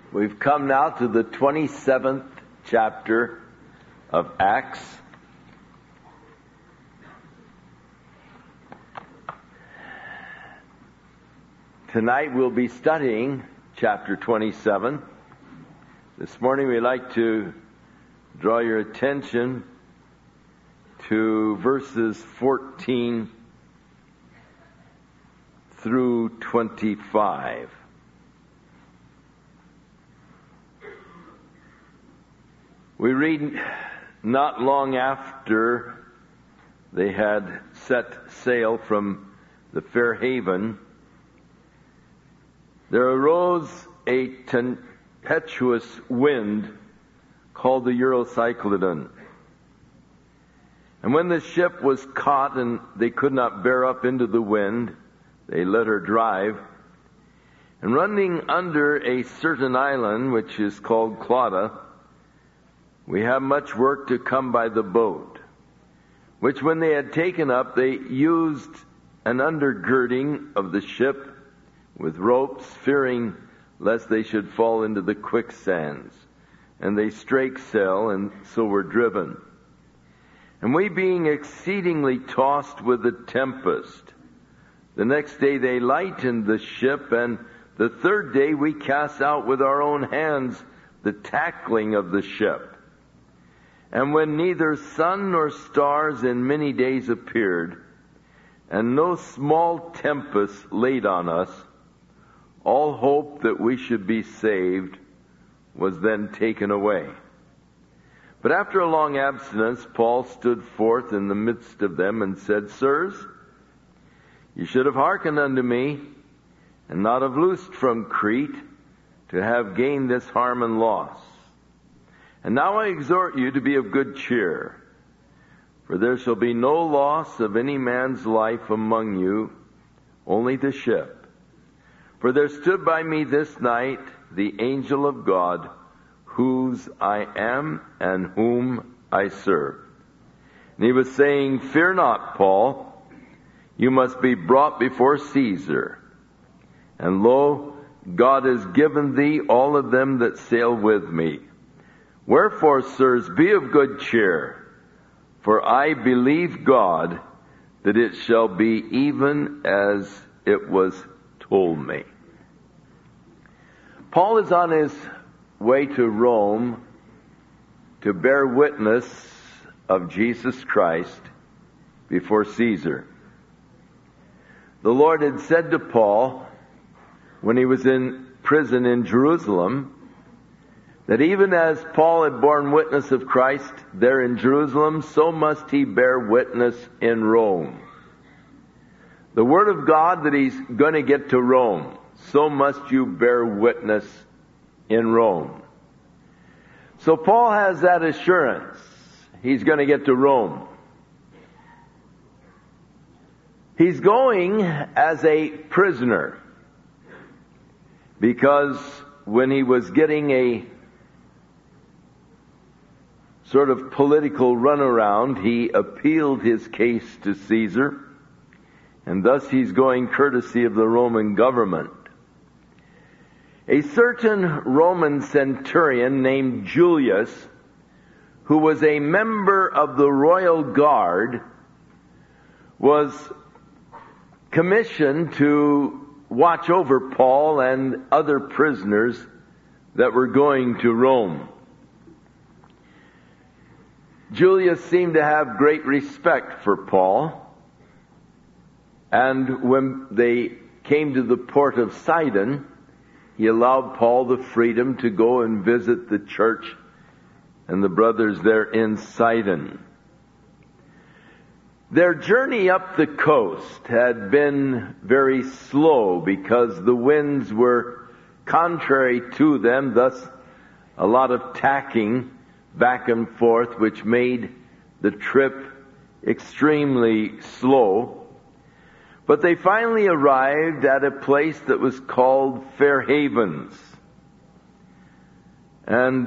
We've come now to the 27th chapter of Acts. Tonight we'll be studying chapter 27. This morning we'd like to draw your attention to verses 14 through 25. We read, not long after they had set sail from the Fair Haven, there arose a tempestuous wind called the Eurocyclodon. And when the ship was caught and they could not bear up into the wind, they let her drive. And running under a certain island, which is called Clauda, we have much work to come by the boat, which when they had taken up, they used an undergirding of the ship with ropes, fearing lest they should fall into the quicksands. And they strake sail, and so were driven. And we being exceedingly tossed with the tempest, the next day they lightened the ship, and the third day we cast out with our own hands the tackling of the ship. And when neither sun nor stars in many days appeared, and no small tempest laid on us, all hope that we should be saved was then taken away. But after a long abstinence, Paul stood forth in the midst of them and said, Sirs, you should have hearkened unto me, and not have loosed from Crete, to have gained this harm and loss. And now I exhort you to be of good cheer, for there shall be no loss of any man's life among you, only the ship. For there stood by me this night the angel of God, whose I am and whom I serve. And he was saying, Fear not, Paul, you must be brought before Caesar. And lo, God has given thee all of them that sail with me. Wherefore, sirs, be of good cheer, for I believe God that it shall be even as it was told me. Paul is on his way to Rome to bear witness of Jesus Christ before Caesar. The Lord had said to Paul, when he was in prison in Jerusalem, that even as Paul had borne witness of Christ there in Jerusalem, so must he bear witness in Rome. The word of God that he's going to get to Rome, so must you bear witness in Rome. So Paul has that assurance. He's going to get to Rome. He's going as a prisoner, because when he was getting a sort of political runaround, he appealed his case to Caesar, and thus he's going courtesy of the Roman government. A certain Roman centurion named Julius, who was a member of the royal guard, was commissioned to watch over Paul and other prisoners that were going to Rome. Julius seemed to have great respect for Paul, and when they came to the port of Sidon, he allowed Paul the freedom to go and visit the church and the brothers there in Sidon. Their journey up the coast had been very slow because the winds were contrary to them, thus a lot of tacking back and forth, which made the trip extremely slow. But they finally arrived at a place that was called Fair Havens. And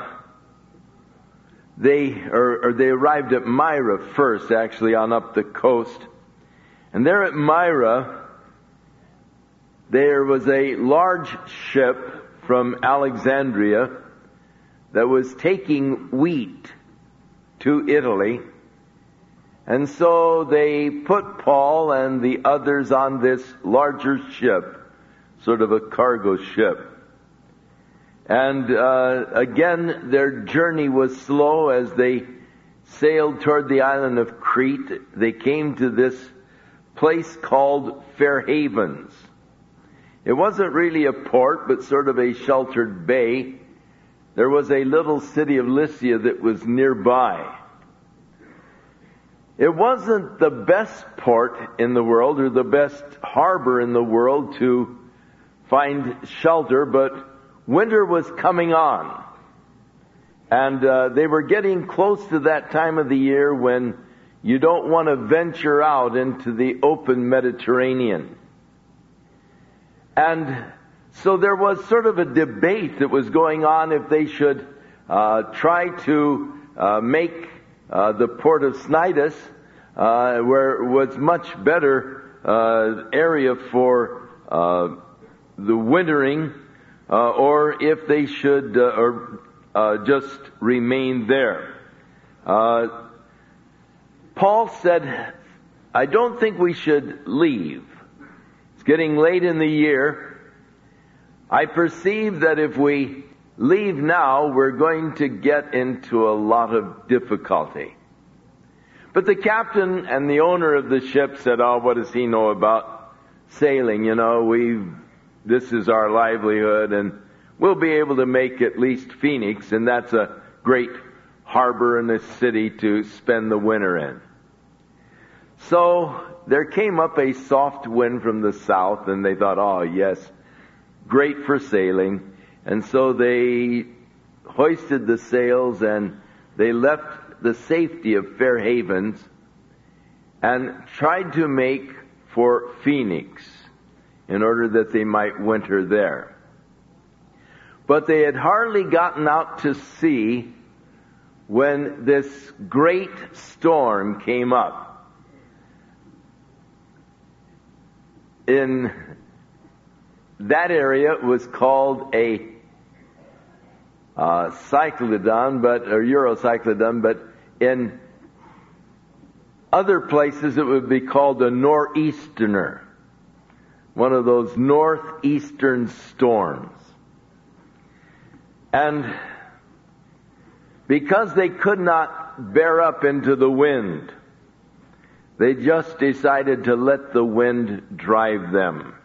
they arrived at Myra first, actually, on up the coast. And there at Myra, there was a large ship from Alexandria that was taking wheat to Italy. And so they put Paul and the others on this larger ship, sort of a cargo ship. And again, their journey was slow as they sailed toward the island of Crete. They came to this place called Fair Havens. It wasn't really a port, but sort of a sheltered bay. There was a little city of Lycia that was nearby. It wasn't the best port in the world or the best harbor in the world to find shelter, but winter was coming on. And they were getting close to that time of the year when you don't want to venture out into the open Mediterranean. And so there was sort of a debate that was going on if they should try to make the port of Cnidus, where it was much better area for the wintering, or if they should just remain there. Paul said, I don't think we should leave. It's getting late in the year. I perceive that if we leave now, we're going to get into a lot of difficulty. But the captain and the owner of the ship said, oh, what does he know about sailing? You know, this is our livelihood, and we'll be able to make at least Phoenix, and that's a great harbor in the city to spend the winter in. So there came up a soft wind from the south, and they thought, oh yes, great for sailing. And so they hoisted the sails and they left the safety of Fair Havens and tried to make for Phoenix in order that they might winter there. But they had hardly gotten out to sea when this great storm came up. In that area, it was called a cyclodon, or Eurocyclodon, but in other places it would be called a nor'easterner, one of those northeastern storms. And because they could not bear up into the wind, they just decided to let the wind drive them.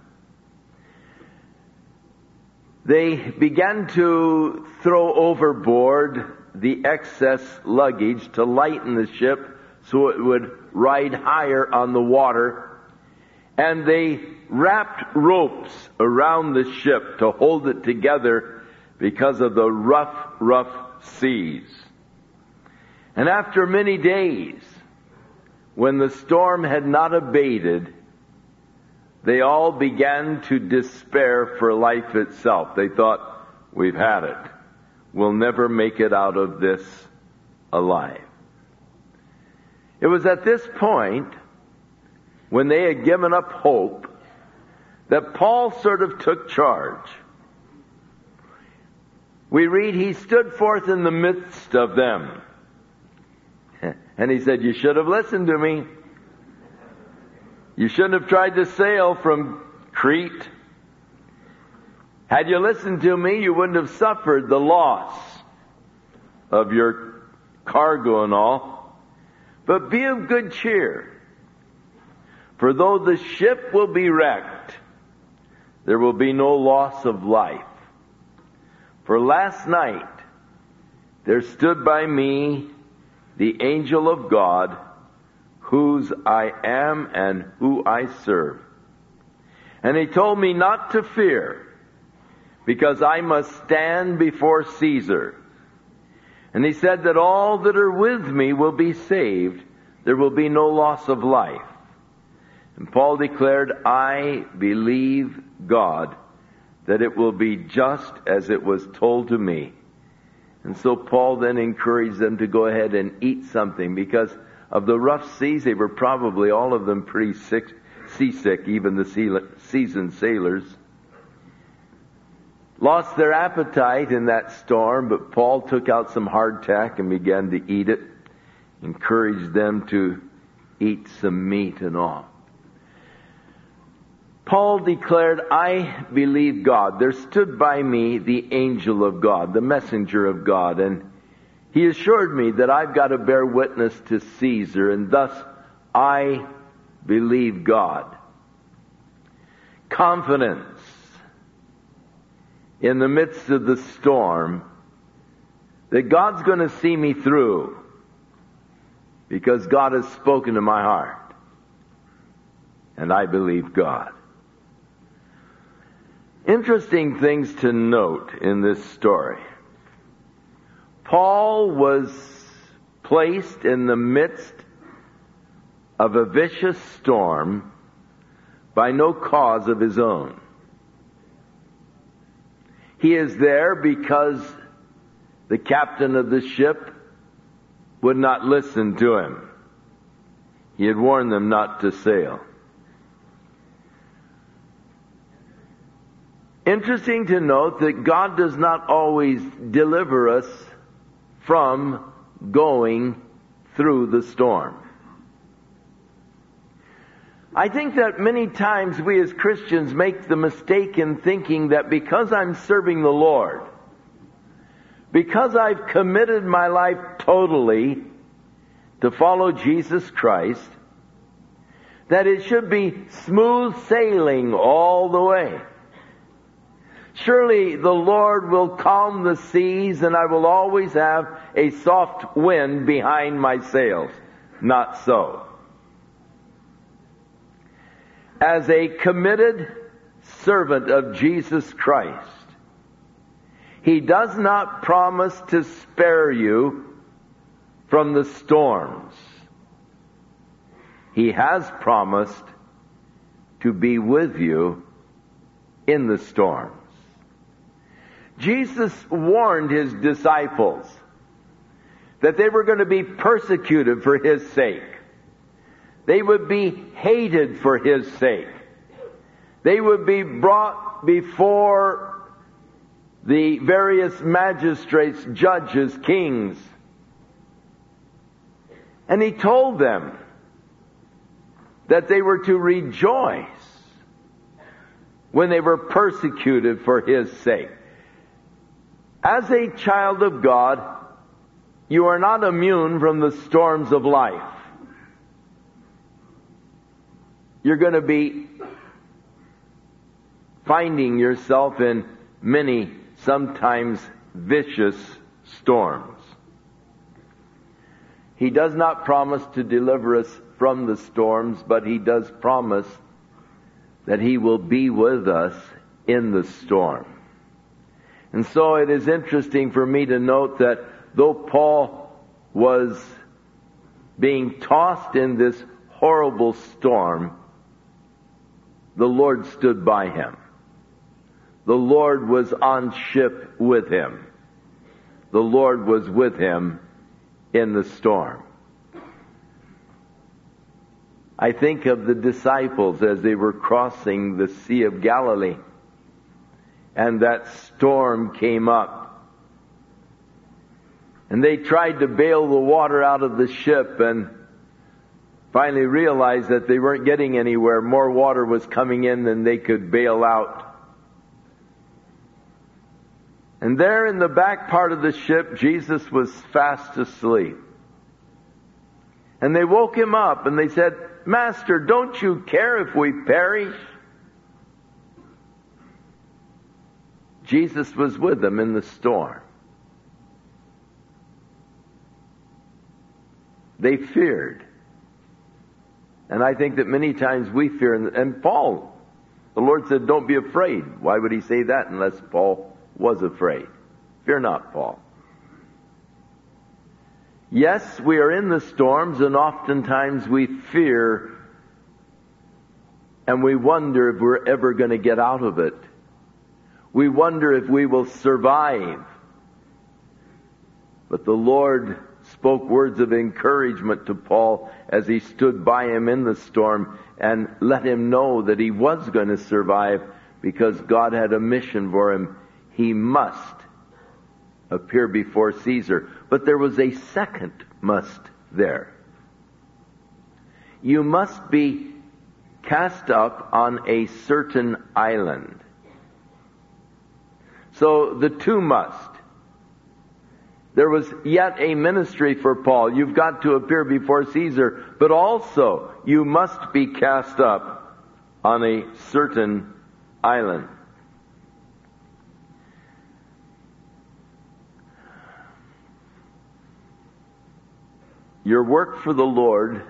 They began to throw overboard the excess luggage to lighten the ship so it would ride higher on the water. And they wrapped ropes around the ship to hold it together because of the rough seas. And after many days, when the storm had not abated, they all began to despair for life itself. They thought, we've had it. We'll never make it out of this alive. It was at this point, when they had given up hope, that Paul sort of took charge. We read, he stood forth in the midst of them. And he said, you should have listened to me. You shouldn't have tried to sail from Crete. Had you listened to me, you wouldn't have suffered the loss of your cargo and all. But be of good cheer. For though the ship will be wrecked, there will be no loss of life. For last night there stood by me the angel of God, whose I am and who I serve. And he told me not to fear, because I must stand before Caesar. And he said that all that are with me will be saved. There will be no loss of life. And Paul declared, I believe God, that it will be just as it was told to me. And so Paul then encouraged them to go ahead and eat something, because of the rough seas, they were probably all of them pretty seasick, even the seasoned sailors. lost their appetite in that storm, but Paul took out some hardtack and began to eat it, encouraged them to eat some meat and all. Paul declared, I believe God. There stood by me the angel of God, the messenger of God, and he assured me that I've got to bear witness to Caesar, and thus I believe God. Confidence in the midst of the storm that God's going to see me through because God has spoken to my heart. And I believe God. Interesting things to note in this story. Paul was placed in the midst of a vicious storm by no cause of his own. He is there because the captain of the ship would not listen to him. He had warned them not to sail. Interesting to note that God does not always deliver us from going through the storm. I think that many times we as Christians make the mistake in thinking that because I'm serving the Lord, because I've committed my life totally to follow Jesus Christ, that it should be smooth sailing all the way. Surely the Lord will calm the seas and I will always have a soft wind behind my sails. Not so. As a committed servant of Jesus Christ, He does not promise to spare you from the storms. He has promised to be with you in the storms. Jesus warned His disciples that they were going to be persecuted for His sake. They would be hated for His sake. They would be brought before the various magistrates, judges, kings. And He told them that they were to rejoice when they were persecuted for His sake. As a child of God, you are not immune from the storms of life. You're going to be finding yourself in many, sometimes vicious storms. He does not promise to deliver us from the storms, but He does promise that He will be with us in the storm. And so it is interesting for me to note that though Paul was being tossed in this horrible storm, the Lord stood by him. The Lord was on ship with him. The Lord was with him in the storm. I think of the disciples as they were crossing the Sea of Galilee, and that storm came up. And they tried to bail the water out of the ship and finally realized that they weren't getting anywhere. More water was coming in than they could bail out. And there in the back part of the ship, Jesus was fast asleep. And they woke Him up and they said, "Master, don't you care if we perish?" Jesus was with them in the storm. They feared. And I think that many times we fear. And Paul, the Lord said, "Don't be afraid." Why would He say that unless Paul was afraid? Fear not, Paul. Yes, we are in the storms, and oftentimes we fear and we wonder if we're ever going to get out of it. We wonder if we will survive. But the Lord spoke words of encouragement to Paul as he stood by him in the storm and let him know that he was going to survive because God had a mission for him he must appear before Caesar. But there was a second must there. You must be cast up on a certain island. So the two must. There was yet a ministry for Paul. You've got to appear before Caesar, but also you must be cast up on a certain island. Your work for the Lord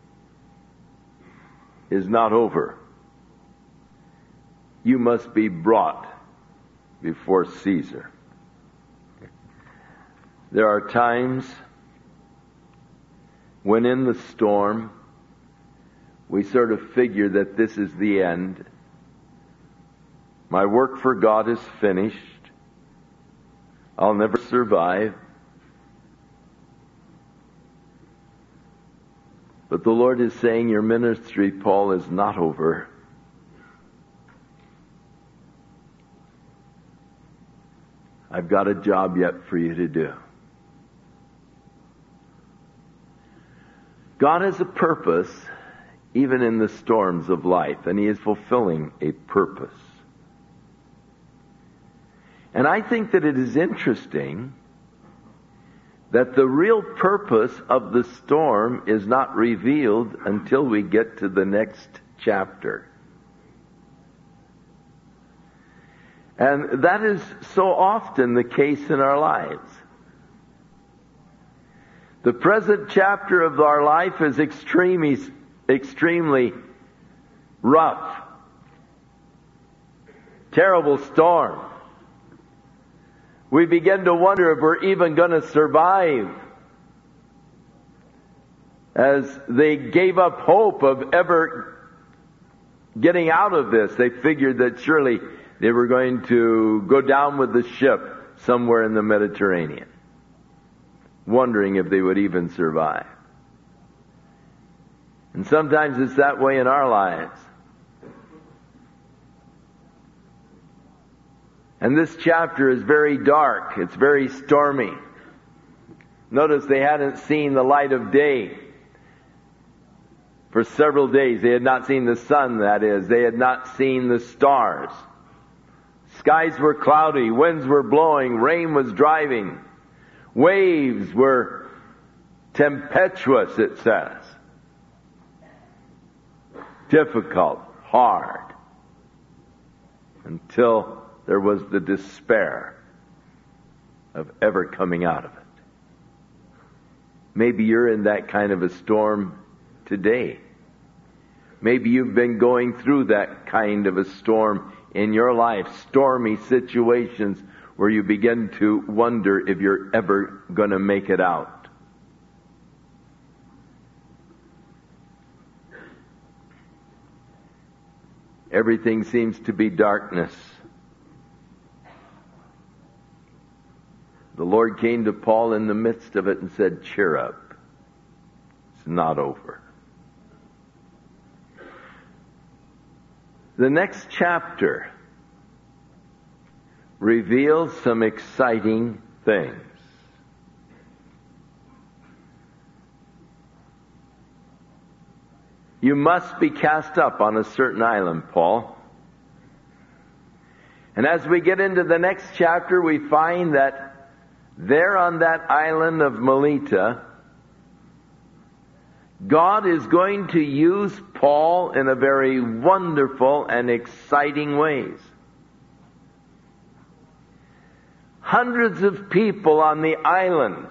is not over. You must be brought before Caesar. There are times when in the storm we sort of figure that this is the end. My work for God is finished. I'll never survive. But the Lord is saying, your ministry, Paul, is not over. I've got a job yet for you to do. God has a purpose, even in the storms of life, and He is fulfilling a purpose. And I think that it is interesting that the real purpose of the storm is not revealed until we get to the next chapter. And that is so often the case in our lives. The present chapter of our life is extremely rough. Terrible storm. We begin to wonder if we're even going to survive. As they gave up hope of ever getting out of this, they figured that surely they were going to go down with the ship somewhere in the Mediterranean, wondering if they would even survive. And sometimes it's that way in our lives. And this chapter is very dark. It's very stormy. Notice they hadn't seen the light of day for several days. They had not seen the sun, that is. They had not seen the stars. Skies were cloudy. Winds were blowing. Rain was driving. Waves were tempestuous, it says. Difficult, hard. Until there was the despair of ever coming out of it. Maybe you're in that kind of a storm today. Maybe you've been going through that kind of a storm in your life, stormy situations where you begin to wonder if you're ever going to make it out. Everything seems to be darkness. The Lord came to Paul in the midst of it and said, cheer up. It's not over. The next chapter reveals some exciting things. You must be cast up on a certain island, Paul. And as we get into the next chapter, we find that there on that island of Melita, God is going to use Paul in a very wonderful and exciting ways. Hundreds of people on the island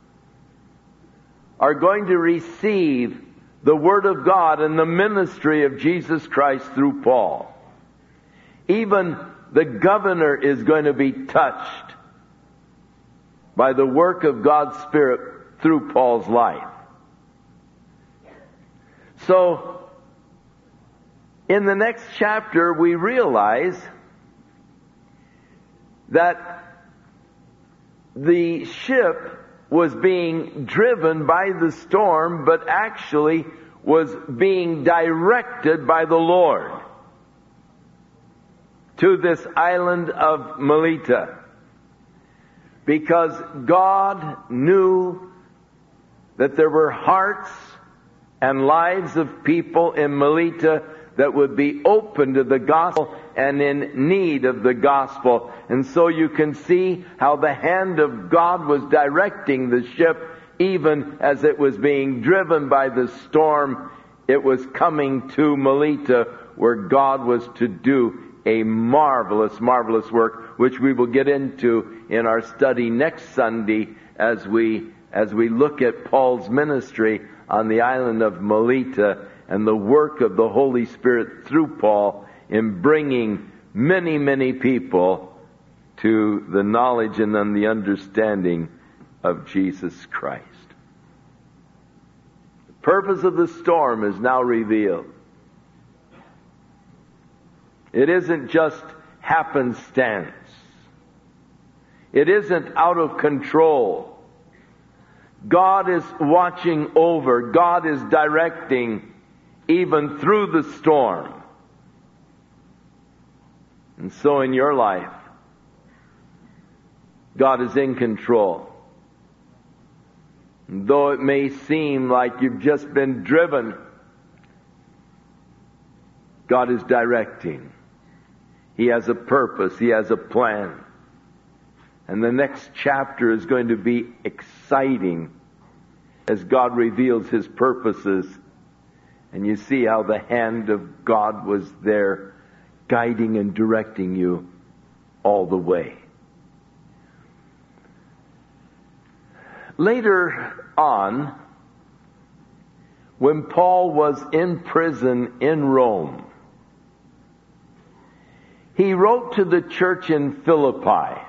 are going to receive the Word of God and the ministry of Jesus Christ through Paul. Even the governor is going to be touched by the work of God's Spirit through Paul's life. So, in the next chapter, we realize that the ship was being driven by the storm, but actually was being directed by the Lord to this island of Melita, because God knew that there were hearts and lives of people in Melita that would be open to the gospel and in need of the gospel. And so you can see how the hand of God was directing the ship, even as it was being driven by the storm. It was coming to Melita, where God was to do a marvelous, marvelous work, which we will get into in our study next Sunday as we look at Paul's ministry on the island of Melita and the work of the Holy Spirit through Paul in bringing many, many people to the knowledge and then the understanding of Jesus Christ. The purpose of the storm is now revealed. It isn't just happenstance. It isn't out of control. God is watching over. God is directing even through the storm. And so in your life, God is in control. And though it may seem like you've just been driven, God is directing. He has a purpose. He has a plan. And the next chapter is going to be exciting as God reveals His purposes. And you see how the hand of God was there guiding and directing you all the way. Later on, when Paul was in prison in Rome, he wrote to the church in Philippi.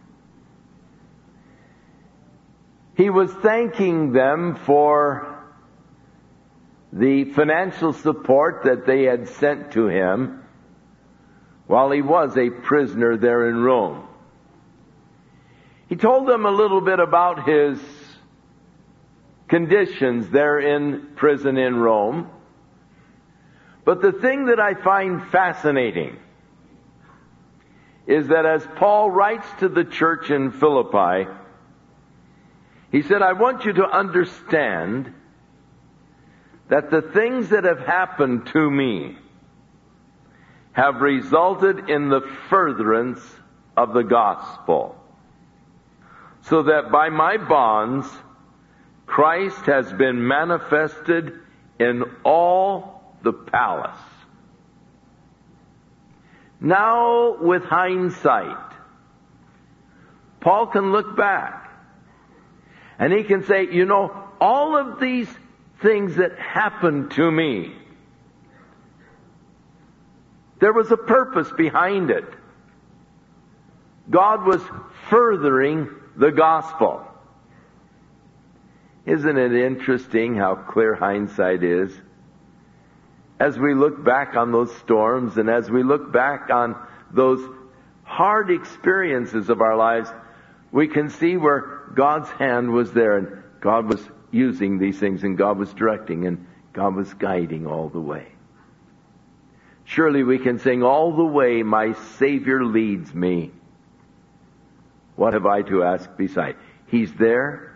He was thanking them for the financial support that they had sent to him while he was a prisoner there in Rome. He told them a little bit about his conditions there in prison in Rome. But the thing that I find fascinating is that as Paul writes to the church in Philippi, he said, I want you to understand that the things that have happened to me have resulted in the furtherance of the gospel, so that by my bonds, Christ has been manifested in all the palace. Now, with hindsight, Paul can look back and he can say, you know, all of these things that happened to me, there was a purpose behind it. God was furthering the gospel. Isn't it interesting how clear hindsight is? As we look back on those storms and as we look back on those hard experiences of our lives, we can see where God's hand was there and God was using these things and God was directing and God was guiding all the way. Surely we can sing, all the way my Savior leads me. What have I to ask beside? He's there.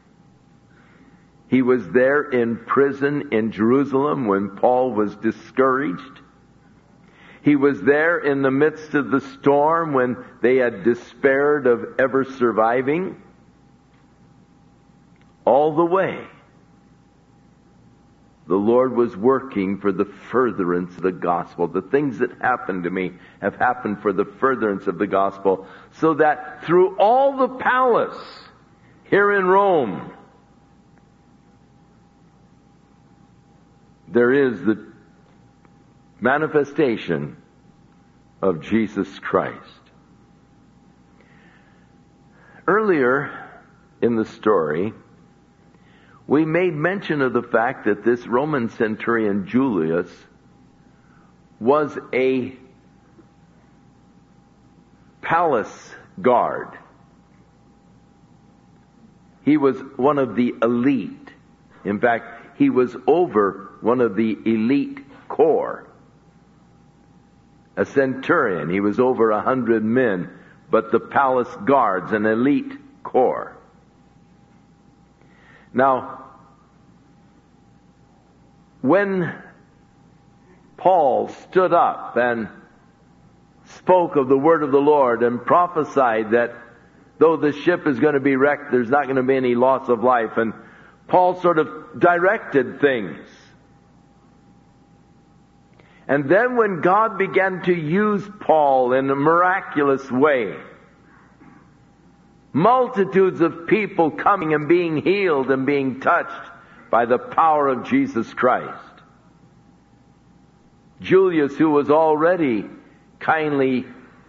He was there in prison in Jerusalem when Paul was discouraged. He was there in the midst of the storm when they had despaired of ever surviving. All the way, the Lord was working for the furtherance of the gospel. The things that happened to me have happened for the furtherance of the gospel, so that through all the palace here in Rome, there is the manifestation of Jesus Christ. Earlier in the story, we made mention of the fact that this Roman centurion Julius was a palace guard. He was one of the elite. In fact, he was over one of the elite corps. a centurion. He was over 100 men, but the palace guards, an elite corps. Now, when Paul stood up and spoke of the word of the Lord and prophesied that though the ship is going to be wrecked, there's not going to be any loss of life, and Paul sort of directed things. And then when God began to use Paul in a miraculous way, multitudes of people coming and being healed and being touched by the power of Jesus Christ. Julius, who was already kindly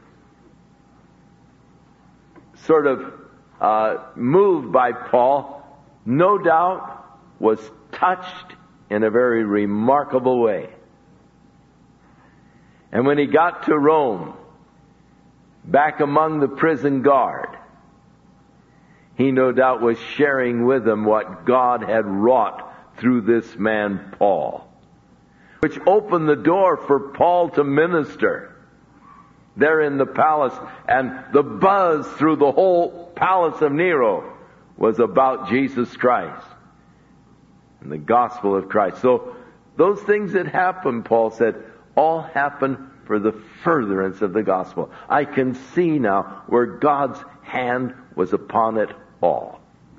sort of moved by Paul, no doubt was touched in a very remarkable way. And when he got to Rome, back among the prison guard, he no doubt was sharing with them what God had wrought through this man Paul, which opened the door for Paul to minister there in the palace. And the buzz through the whole palace of Nero was about Jesus Christ and the gospel of Christ. So those things that happened, Paul said, all happened for the furtherance of the gospel. I can see now where God's hand was upon it all.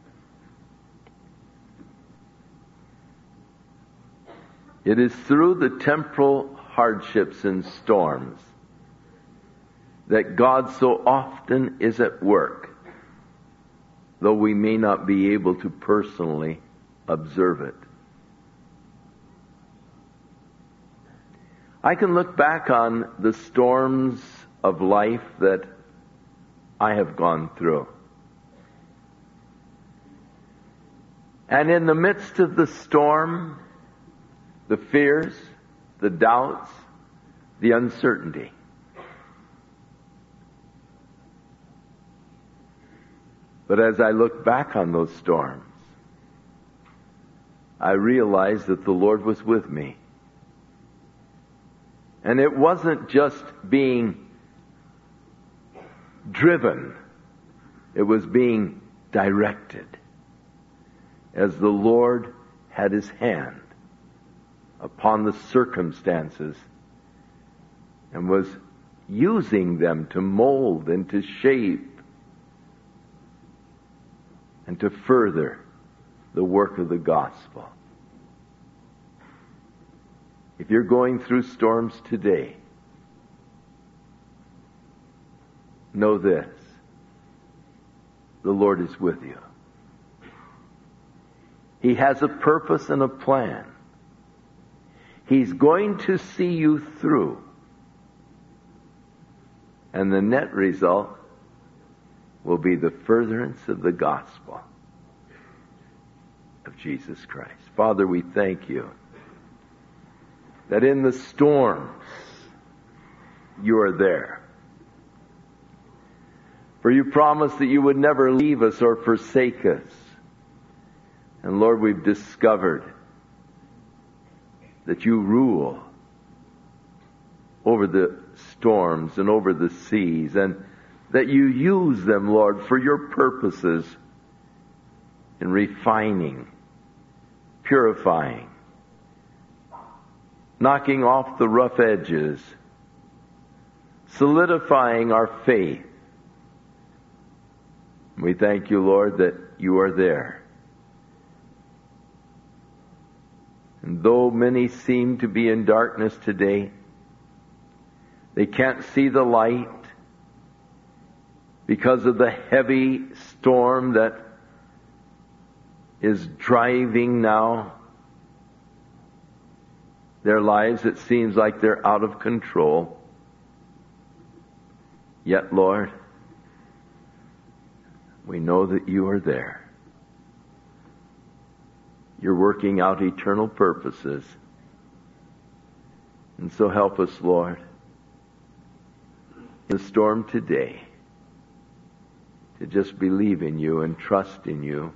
It is through the temporal hardships and storms that God so often is at work, though we may not be able to personally observe it. I can look back on the storms of life that I have gone through. And in the midst of the storm, the fears, the doubts, the uncertainty, but as I look back on those storms, I realized that the Lord was with me. And it wasn't just being driven, it was being directed, as the Lord had His hand upon the circumstances and was using them to mold and to shape and to further the work of the gospel. If you're going through storms today, know this: the Lord is with you. He has a purpose and a plan. He's going to see you through. And the net result will be the furtherance of the gospel of Jesus Christ. Father, we thank you that in the storms you are there. For you promised that you would never leave us or forsake us. And Lord, we've discovered that you rule over the storms and over the seas, and that you use them, Lord, for your purposes in refining, purifying, knocking off the rough edges, solidifying our faith. We thank you, Lord, that you are there. And though many seem to be in darkness today, they can't see the light because of the heavy storm that is driving now their lives. It seems like they're out of control. Yet, Lord, we know that you are there. You're working out eternal purposes. And so help us, Lord, in the storm today, to just believe in you and trust in you,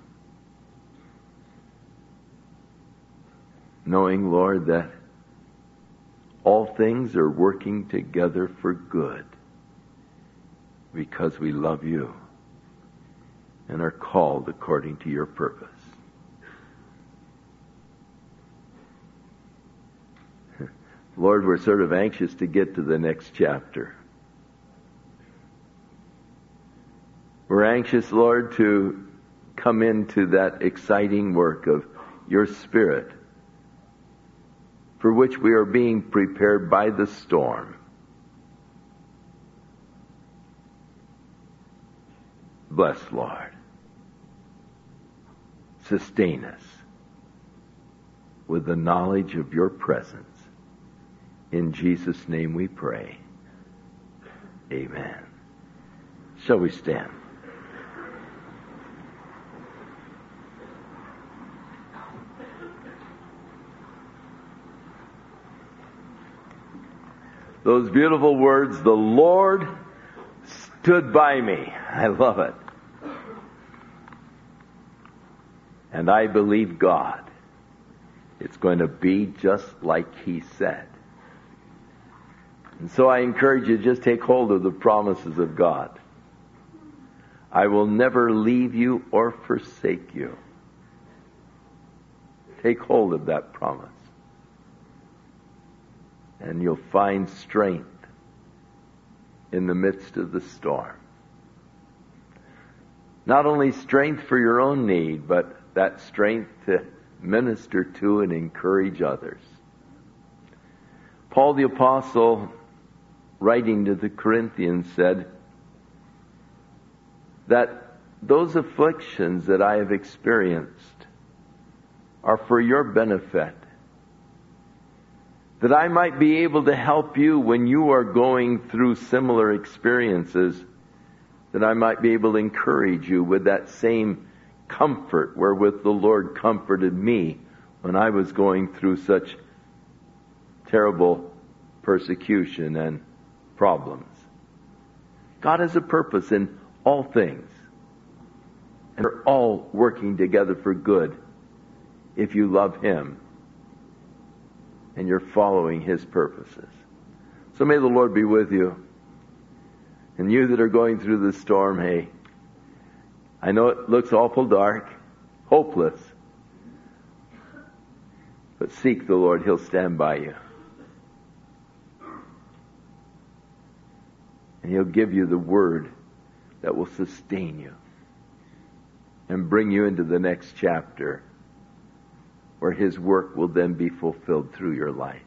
knowing, Lord, that all things are working together for good because we love you and are called according to your purpose. Lord, we're sort of anxious to get to the next chapter. We're anxious, Lord, to come into that exciting work of your Spirit, for which we are being prepared by the storm. Bless, Lord. Sustain us with the knowledge of your presence. In Jesus' name we pray. Amen. Shall we stand? Those beautiful words, the Lord stood by me. I love it. And I believe God. It's going to be just like He said. And so I encourage you to just take hold of the promises of God. I will never leave you or forsake you. Take hold of that promise. And you'll find strength in the midst of the storm. Not only strength for your own need, but that strength to minister to and encourage others. Paul the Apostle, writing to the Corinthians, said that those afflictions that I have experienced are for your benefit, that I might be able to help you when you are going through similar experiences, that I might be able to encourage you with that same comfort wherewith the Lord comforted me when I was going through such terrible persecution and problems. God has a purpose in all things, and they're all working together for good if you love Him and you're following His purposes. So may the Lord be with you. And you that are going through the storm, hey, I know it looks awful dark, hopeless, but seek the Lord. He'll stand by you. And He'll give you the word that will sustain you and bring you into the next chapter where His work will then be fulfilled through your life.